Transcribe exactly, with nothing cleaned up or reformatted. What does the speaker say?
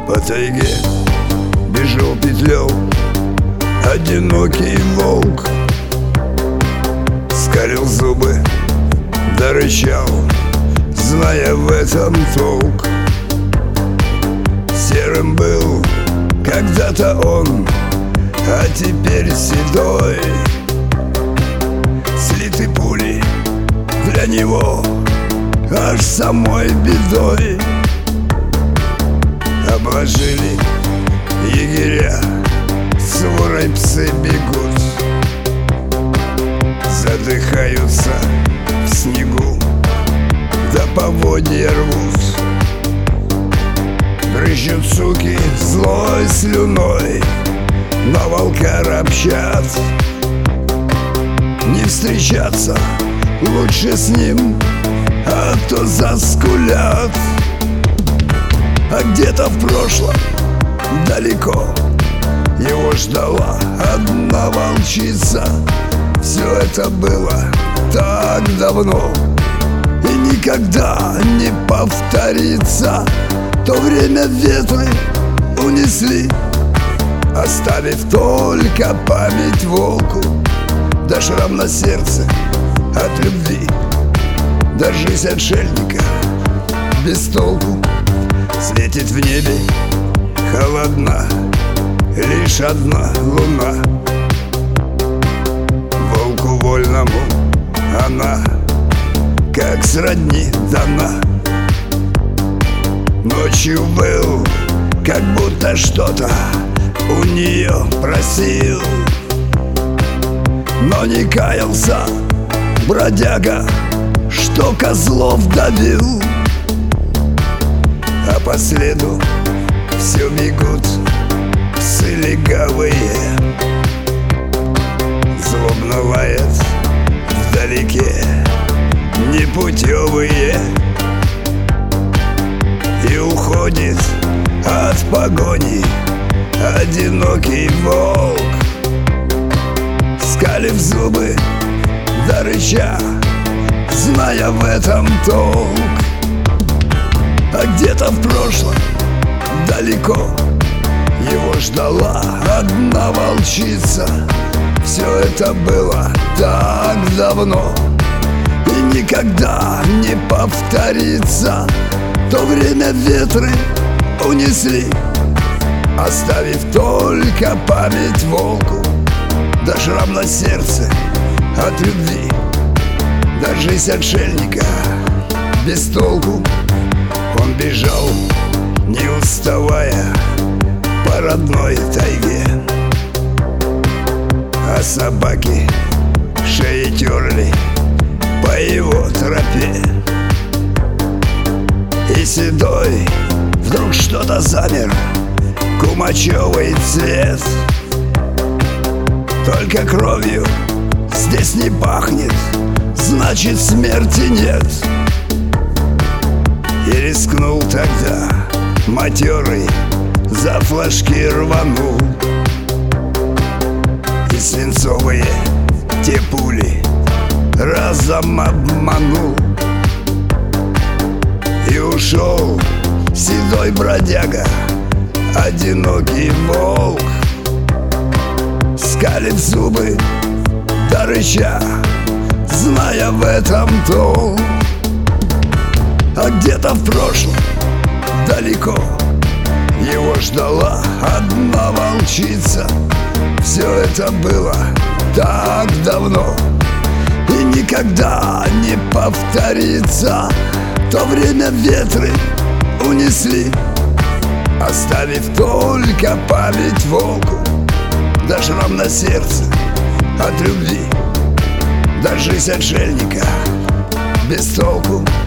По тайге бежал петлёл одинокий волк, скалил зубы да рычал, зная в этом толк. Серым был когда-то он, а теперь седой. Слиты пули для него аж самой бедой. Обложили егеря, сворой псы бегут, задыхаются в снегу, да поводья рвут. Брызжут суки злой слюной, но волка ропщат. Не встречаться лучше с ним, а то заскулят. А где-то в прошлом, далеко, его ждала одна волчица. Все это было так давно и никогда не повторится. То время ветры унесли, оставив только память волку, да шрам на сердце от любви, да жизнь отшельника без толку. Светит в небе холодна лишь одна луна. Волку вольному она как сродни дана. Ночью был, как будто что-то у нее просил, но не каялся бродяга, что козлов давил. А по следу все бегут псы легавые, злобно лает вдалеке непутевые. И уходит от погони одинокий волк, скалив зубы да рыча, зная в этом толк. А где-то в прошлом, далеко, его ждала одна волчица. Все это было так давно и никогда не повторится. То время ветры унесли, оставив только память волку, да шрам на сердце от любви, да жизнь отшельника без толку. Он бежал, не уставая, по родной тайге, а собаки шеи терли по его тропе. И седой вдруг что-то замер, кумачевый цвет. Только кровью здесь не пахнет, значит смерти нет. И рискнул тогда матерый, за флажки рванул, и свинцовые те пули разом обманул. И ушел седой бродяга, одинокий волк, скалив зубы да рыча, зная в этом толк. А где-то в прошлом, далеко, его ждала одна волчица. Все это было так давно и никогда не повторится. То время ветры унесли, оставив только память волку, да шрам на сердце от любви, да жизнь отшельника без толку.